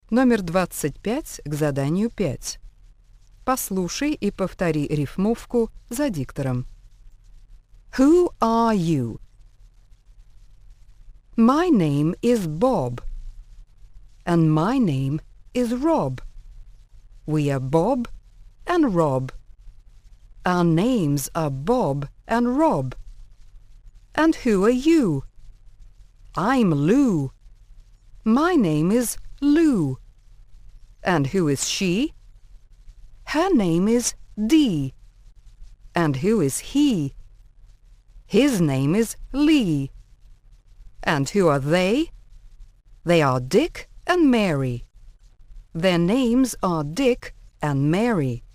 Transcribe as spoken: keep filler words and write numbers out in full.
Номер двадцать пять к заданию пять. Послушай и повтори рифмовку за диктором. Who are you? My name is Bob. And my name is Rob. We are Bob and Rob. Our names are Bob and Rob. And who are you? I'm Lou. My name is Lou. And who is she? Her name is Dee. And who is he? His name is Lee. And who are they? They are Dick and Mary. Their names are Dick and Mary.